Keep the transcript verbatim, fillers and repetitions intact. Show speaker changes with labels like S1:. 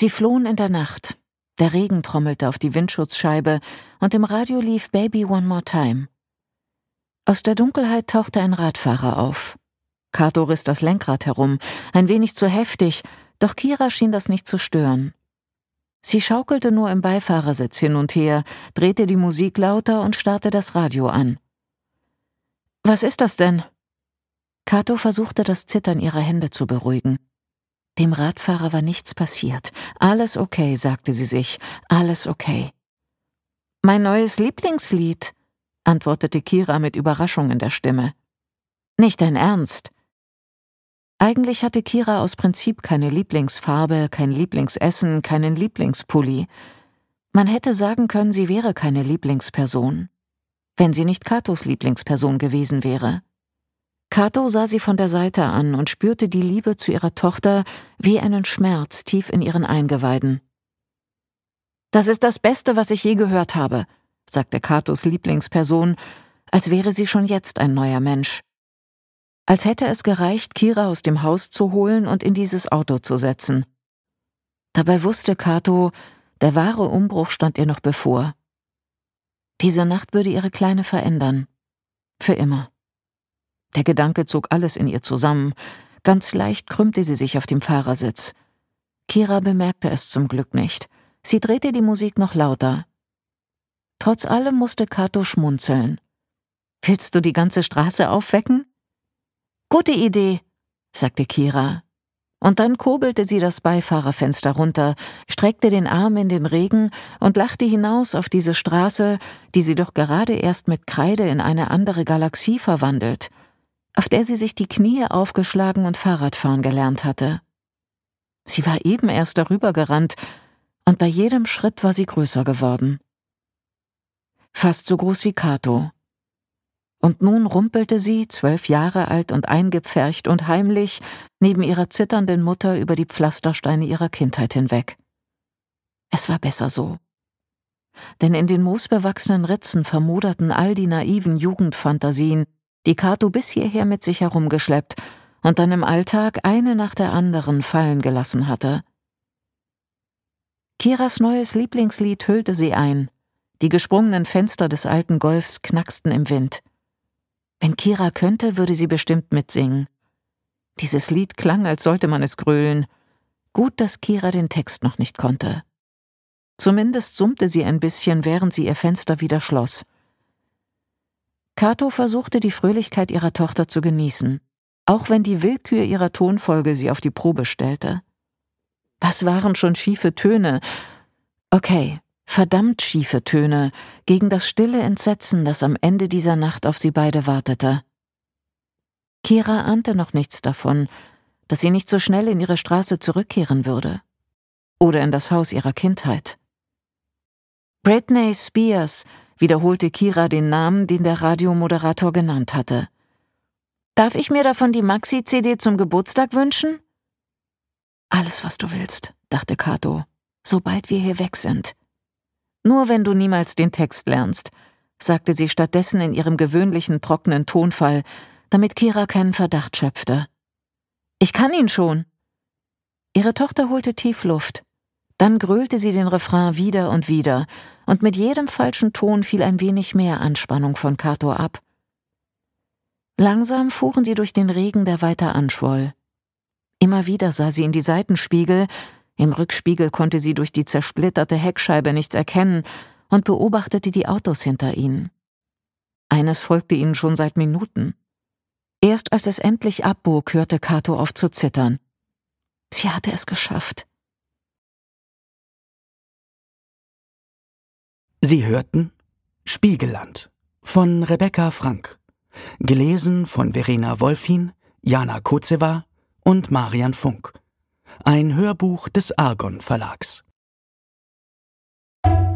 S1: Sie flohen in der Nacht. Der Regen trommelte auf die Windschutzscheibe und im Radio lief Baby One More Time. Aus der Dunkelheit tauchte ein Radfahrer auf. Kato riss das Lenkrad herum, ein wenig zu heftig, doch Kira schien das nicht zu stören. Sie schaukelte nur im Beifahrersitz hin und her, drehte die Musik lauter und starrte das Radio an. »Was ist das denn?« Kato versuchte, das Zittern ihrer Hände zu beruhigen. Dem Radfahrer war nichts passiert. Alles okay, sagte sie sich, alles okay. »Mein neues Lieblingslied«, antwortete Kira mit Überraschung in der Stimme. »Nicht dein Ernst?« Eigentlich hatte Kira aus Prinzip keine Lieblingsfarbe, kein Lieblingsessen, keinen Lieblingspulli. Man hätte sagen können, sie wäre keine Lieblingsperson, wenn sie nicht Katos Lieblingsperson gewesen wäre. Kato sah sie von der Seite an und spürte die Liebe zu ihrer Tochter wie einen Schmerz tief in ihren Eingeweiden. »Das ist das Beste, was ich je gehört habe«, sagte Katos Lieblingsperson, als wäre sie schon jetzt ein neuer Mensch. Als hätte es gereicht, Kira aus dem Haus zu holen und in dieses Auto zu setzen. Dabei wusste Kato, der wahre Umbruch stand ihr noch bevor. Diese Nacht würde ihre Kleine verändern. Für immer. Der Gedanke zog alles in ihr zusammen. Ganz leicht krümmte sie sich auf dem Fahrersitz. Kira bemerkte es zum Glück nicht. Sie drehte die Musik noch lauter. Trotz allem musste Kato schmunzeln. »Willst du die ganze Straße aufwecken?« »Gute Idee«, sagte Kira. Und dann kurbelte sie das Beifahrerfenster runter, streckte den Arm in den Regen und lachte hinaus auf diese Straße, die sie doch gerade erst mit Kreide in eine andere Galaxie verwandelt, auf der sie sich die Knie aufgeschlagen und Fahrradfahren gelernt hatte. Sie war eben erst darüber gerannt, und bei jedem Schritt war sie größer geworden. Fast so groß wie Kato. Und nun rumpelte sie, zwölf Jahre alt und eingepfercht und heimlich, neben ihrer zitternden Mutter über die Pflastersteine ihrer Kindheit hinweg. Es war besser so. Denn in den moosbewachsenen Ritzen vermoderten all die naiven Jugendfantasien, die Kato bis hierher mit sich herumgeschleppt und dann im Alltag eine nach der anderen fallen gelassen hatte. Kiras neues Lieblingslied hüllte sie ein. Die gesprungenen Fenster des alten Golfs knacksten im Wind. Wenn Kira könnte, würde sie bestimmt mitsingen. Dieses Lied klang, als sollte man es grölen. Gut, dass Kira den Text noch nicht konnte. Zumindest summte sie ein bisschen, während sie ihr Fenster wieder schloss. Kato versuchte, die Fröhlichkeit ihrer Tochter zu genießen, auch wenn die Willkür ihrer Tonfolge sie auf die Probe stellte. Was waren schon schiefe Töne? Okay, verdammt schiefe Töne gegen das stille Entsetzen, das am Ende dieser Nacht auf sie beide wartete. Kira ahnte noch nichts davon, dass sie nicht so schnell in ihre Straße zurückkehren würde. Oder in das Haus ihrer Kindheit. Britney Spears, wiederholte Kira den Namen, den der Radiomoderator genannt hatte. »Darf ich mir davon die Maxi-C D zum Geburtstag wünschen?« »Alles, was du willst«, dachte Kato, »sobald wir hier weg sind.« »Nur wenn du niemals den Text lernst«, sagte sie stattdessen in ihrem gewöhnlichen trockenen Tonfall, damit Kira keinen Verdacht schöpfte. »Ich kann ihn schon.« Ihre Tochter holte tief Luft. Dann grölte sie den Refrain wieder und wieder, und mit jedem falschen Ton fiel ein wenig mehr Anspannung von Kato ab. Langsam fuhren sie durch den Regen, der weiter anschwoll. Immer wieder sah sie in die Seitenspiegel, im Rückspiegel konnte sie durch die zersplitterte Heckscheibe nichts erkennen und beobachtete die Autos hinter ihnen. Eines folgte ihnen schon seit Minuten. Erst als es endlich abbog, hörte Kato auf zu zittern. Sie hatte es geschafft.
S2: Sie hörten Spiegelland von Rebecca Frank, gelesen von Verena Wolfin, Jana Kozewa und Marian Funk. Ein Hörbuch des Argon Verlags.